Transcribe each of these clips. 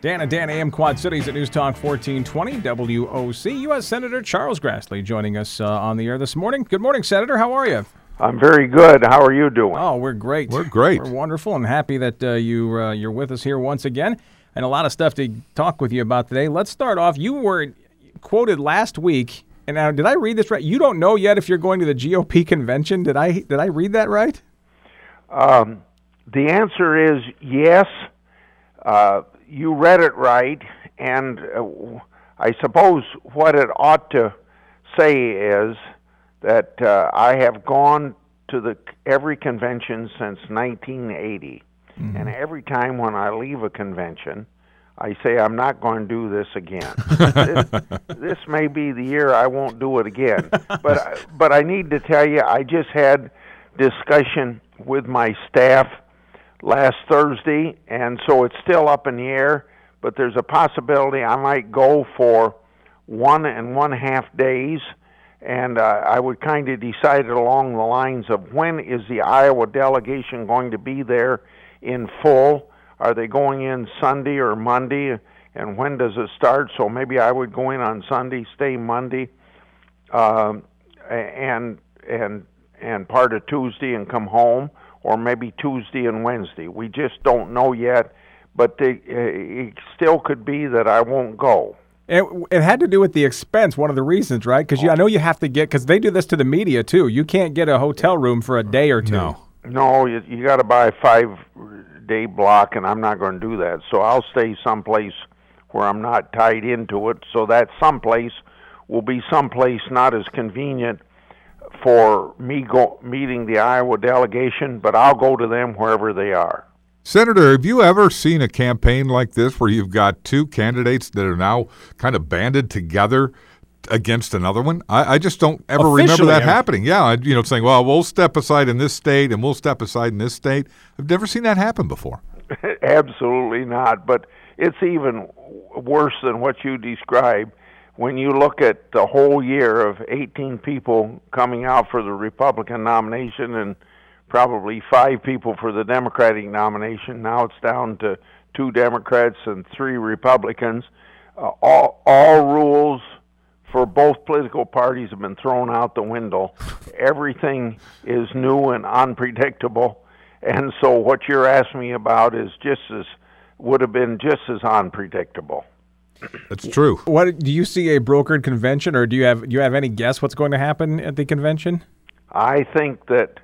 Dan and Dan AM Quad Cities at News Talk 1420 WOC. U.S. Senator Charles Grassley joining us on the air this morning. Good morning, Senator. How are you? I'm very good. How are you doing? Oh, we're great. We're great. We're wonderful and happy that you're with us here once again. And a lot of stuff to talk with you about today. Let's start off. You were quoted last week, and now did I read this right? You don't know yet if you're going to the GOP convention. Did I read that right? The answer is yes. You read it right, and I suppose what it ought to say is that I have gone to every convention since 1980, and every time when I leave a convention, I say I'm not going to do this again. This may be the year I won't do it again. But I need to tell you, I just had discussion with my staff last Thursday, and so it's still up in the air, but there's a possibility I might go for 1.5 days, and I would kind of decide it along the lines of when is the Iowa delegation going to be there in full? Are they going in Sunday or Monday, and when does it start? So maybe I would go in on Sunday, stay Monday, and part of Tuesday and come home, or maybe Tuesday and Wednesday. We just don't know yet, but it still could be that I won't go. It had to do with the expense, one of the reasons, right? Because I know you have to because they do this to the media, too. You can't get a hotel room for a day or two. No, you got to buy a 5-day block, and I'm not going to do that. So I'll stay someplace where I'm not tied into it, so that someplace will be someplace not as convenient for me meeting the Iowa delegation, but I'll go to them wherever they are. Senator, have you ever seen a campaign like this where you've got two candidates that are now kind of banded together against another one? I just don't ever remember that happening. Yeah, saying, well, we'll step aside in this state and we'll step aside in this state. I've never seen that happen before. Absolutely not, but it's even worse than what you described. When you look at the whole year of 18 people coming out for the Republican nomination and probably 5 people for the Democratic nomination, now it's down to 2 Democrats and 3 Republicans. All rules for both political parties have been thrown out the window. Everything is new and unpredictable, and so what you're asking me about is would have been just as unpredictable. That's true. What do you see a brokered convention, or do you have any guess what's going to happen at the convention? I think that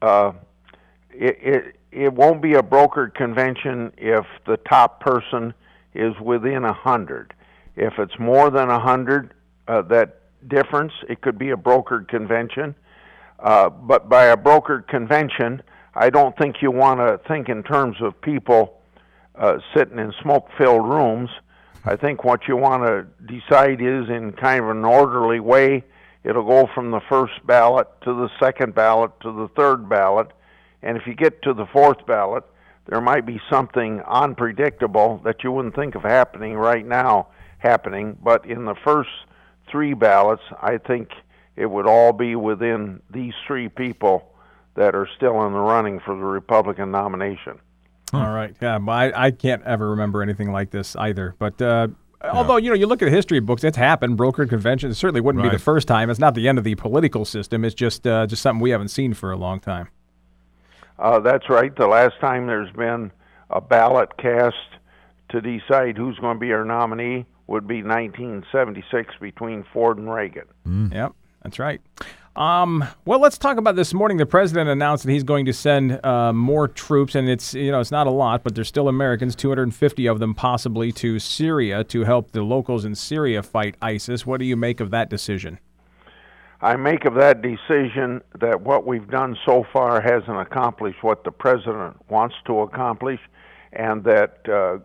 it won't be a brokered convention if the top person is within 100. If it's more than 100, that difference, it could be a brokered convention. But by a brokered convention, I don't think you want to think in terms of people sitting in smoke-filled rooms. I think what you want to decide is in kind of an orderly way. It'll go from the first ballot to the second ballot to the third ballot. And if you get to the fourth ballot, there might be something unpredictable that you wouldn't think of happening right now happening. But in the first 3 ballots, I think it would all be within these 3 people that are still in the running for the Republican nomination. All right. Yeah, I can't ever remember anything like this either. But although, you look at the history books, it's happened. Brokered conventions, it certainly wouldn't be the first time. It's not the end of the political system. It's just something we haven't seen for a long time. That's right. The last time there's been a ballot cast to decide who's going to be our nominee would be 1976 between Ford and Reagan. Yep, that's right. Well, let's talk about this morning. The president announced that he's going to send more troops, and it's not a lot, but there's still Americans, 250 of them possibly, to Syria to help the locals in Syria fight ISIS. What do you make of that decision? I make of that decision that what we've done so far hasn't accomplished what the president wants to accomplish, and that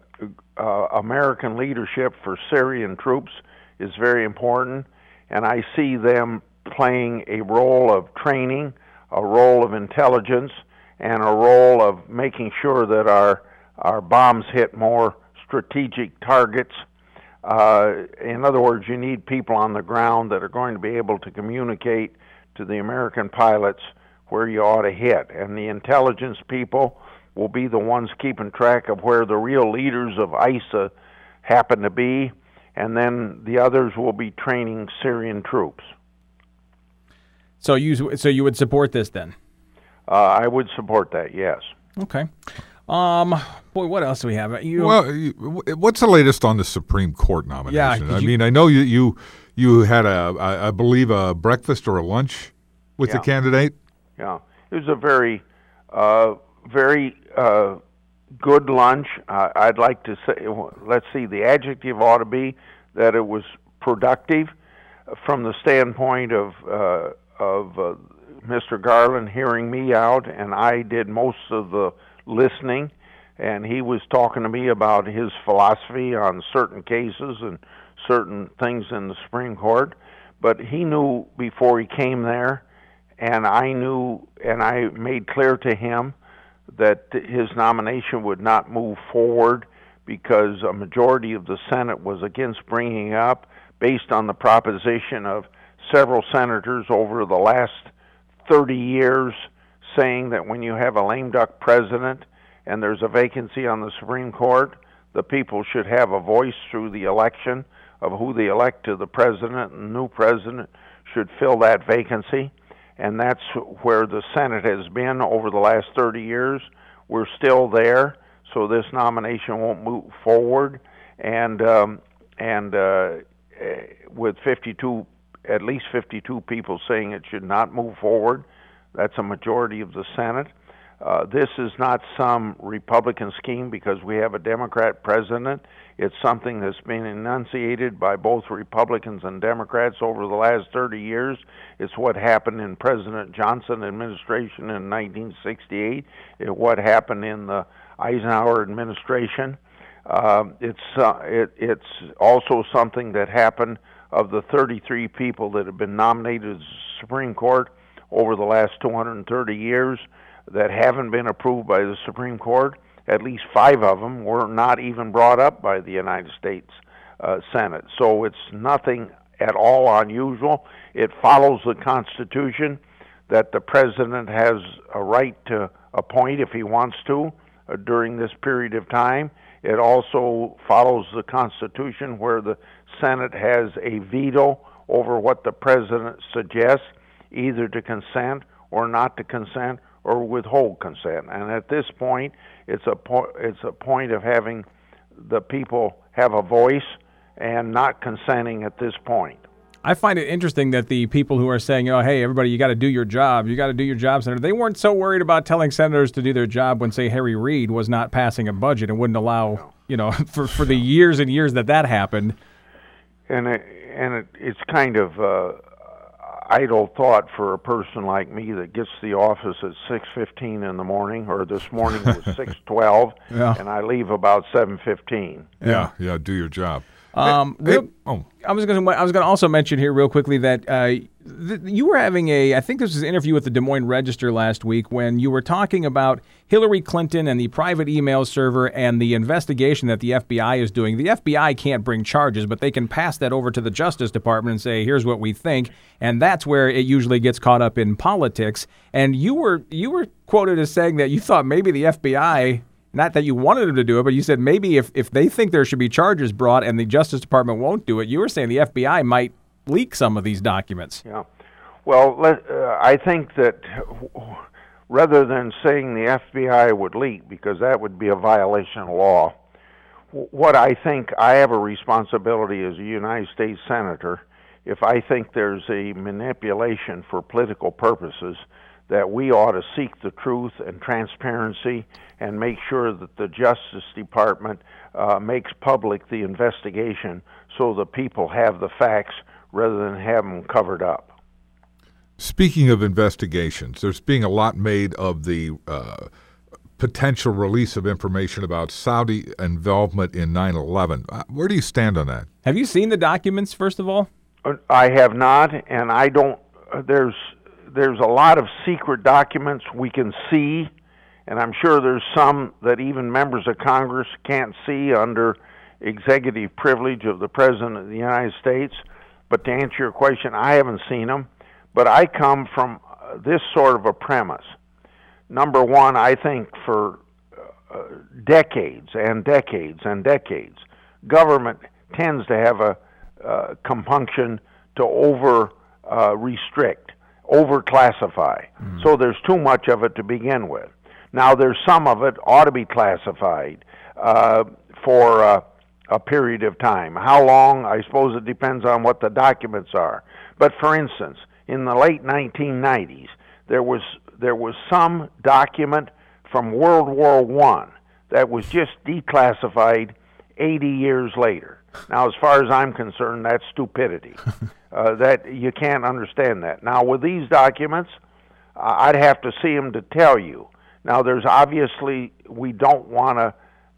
American leadership for Syrian troops is very important, and I see them playing a role of training, a role of intelligence, and a role of making sure that our bombs hit more strategic targets. In other words, you need people on the ground that are going to be able to communicate to the American pilots where you ought to hit. And the intelligence people will be the ones keeping track of where the real leaders of ISIS happen to be, and then the others will be training Syrian troops. So you would support this then? I would support that, yes. Okay. Boy, what else do we have? What's the latest on the Supreme Court nomination? Yeah, I mean, I know you had I believe a breakfast or a lunch with the candidate. Yeah, it was a very good lunch. I'd like to say, let's see, the adjective ought to be that it was productive from the standpoint of Mr. Garland hearing me out, and I did most of the listening, and he was talking to me about his philosophy on certain cases and certain things in the Supreme Court. But he knew before he came there, and I knew, and I made clear to him that his nomination would not move forward because a majority of the Senate was against bringing it up, based on the proposition of several senators over the last 30 years saying that when you have a lame duck president and there's a vacancy on the Supreme Court, the people should have a voice through the election of who they elect to the president, and the new president should fill that vacancy. And that's where the Senate has been over the last 30 years. We're still there, so this nomination won't move forward. And with at least 52 people saying it should not move forward, that's a majority of the Senate. This is not some Republican scheme because we have a Democrat president. It's something that's been enunciated by both Republicans and Democrats over the last 30 years. It's what happened in President Johnson administration in 1968. It's what happened in the Eisenhower administration. It's also something that happened of the 33 people that have been nominated to the Supreme Court over the last 230 years that haven't been approved by the Supreme Court. At least 5 of them were not even brought up by the United States Senate. So it's nothing at all unusual. It follows the Constitution that the president has a right to appoint if he wants to during this period of time. It also follows the Constitution where the Senate has a veto over what the president suggests, either to consent or not to consent or withhold consent. And at this point, it's a point of having the people have a voice and not consenting at this point. I find it interesting that the people who are saying, oh, hey, everybody, you got to do your job. You got to do your job, Senator. They weren't so worried about telling senators to do their job when, say, Harry Reid was not passing a budget and wouldn't allow, for the years and years that happened. And it's kind of idle thought for a person like me that gets to the office at 6:15 in the morning, or this morning was 6:12, and I leave about 7:15. Yeah, do your job. I was going to also mention here real quickly that you were having I think this was an interview with the Des Moines Register last week when you were talking about Hillary Clinton and the private email server and the investigation that the FBI is doing. The FBI can't bring charges, but they can pass that over to the Justice Department and say, here's what we think. And that's where it usually gets caught up in politics. And you were quoted as saying that you thought maybe the FBI, not that you wanted them to do it, but you said maybe if they think there should be charges brought and the Justice Department won't do it, you were saying the FBI might leak some of these documents. Yeah. Well, I think that rather than saying the FBI would leak, because that would be a violation of law, what I think I have a responsibility as a United States Senator, if I think there's a manipulation for political purposes, that we ought to seek the truth and transparency and make sure that the Justice Department makes public the investigation so the people have the facts rather than have them covered up. Speaking of investigations, there's being a lot made of the potential release of information about Saudi involvement in 9/11. Where do you stand on that? Have you seen the documents, first of all? I have not, and I don't. There's a lot of secret documents we can see, and I'm sure there's some that even members of Congress can't see under executive privilege of the President of the United States. But to answer your question, I haven't seen them. But I come from this sort of a premise. Number one, I think for decades and decades and decades, government tends to have a compunction to restrict, over classify. So there's too much of it to begin with. Now there's some of it ought to be classified for a period of time. How long? I suppose it depends on what the documents are. But for instance, in the late 1990s, there was some document from World War I that was just declassified 80 years later. Now, as far as I'm concerned, that's stupidity. That you can't understand that. Now, with these documents, I'd have to see them to tell you. Now, there's obviously we don't want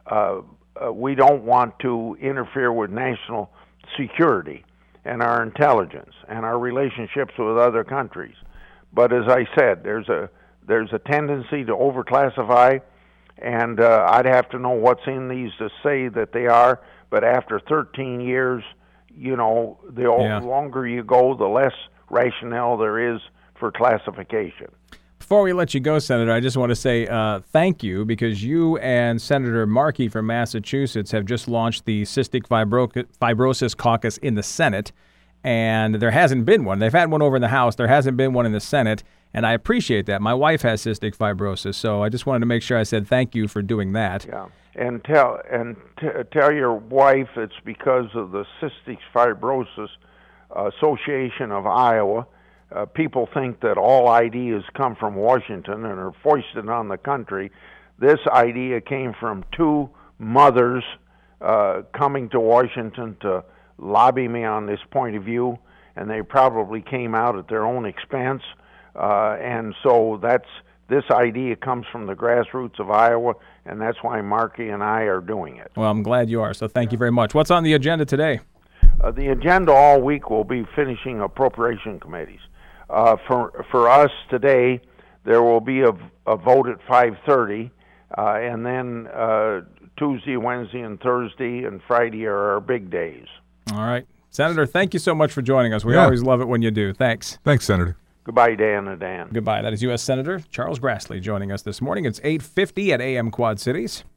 to interfere with national security and our intelligence and our relationships with other countries. But as I said, there's a tendency to overclassify, and I'd have to know what's in these to say that they are. But after 13 years, the longer you go, the less rationale there is for classification. Before we let you go, Senator, I just want to say thank you, because you and Senator Markey from Massachusetts have just launched the Cystic Fibrosis Caucus in the Senate, and there hasn't been one. They've had one over in the House. There hasn't been one in the Senate, and I appreciate that. My wife has cystic fibrosis, so I just wanted to make sure I said thank you for doing that. Yeah, and tell your wife it's because of the Cystic Fibrosis Association of Iowa. People think that all ideas come from Washington and are foisted on the country. This idea came from two mothers coming to Washington to lobby me on this point of view, and they probably came out at their own expense. And so this idea comes from the grassroots of Iowa, and that's why Markey and I are doing it. Well, I'm glad you are, so thank you very much. What's on the agenda today? The agenda all week will be finishing appropriation committees. For us today, there will be a vote at 5:30, and then Tuesday, Wednesday, and Thursday, and Friday are our big days. All right. Senator, thank you so much for joining us. We always love it when you do. Thanks. Thanks, Senator. Goodbye, Dan and Dan. Goodbye. That is U.S. Senator Charles Grassley joining us this morning. It's 8:50 at AM Quad Cities.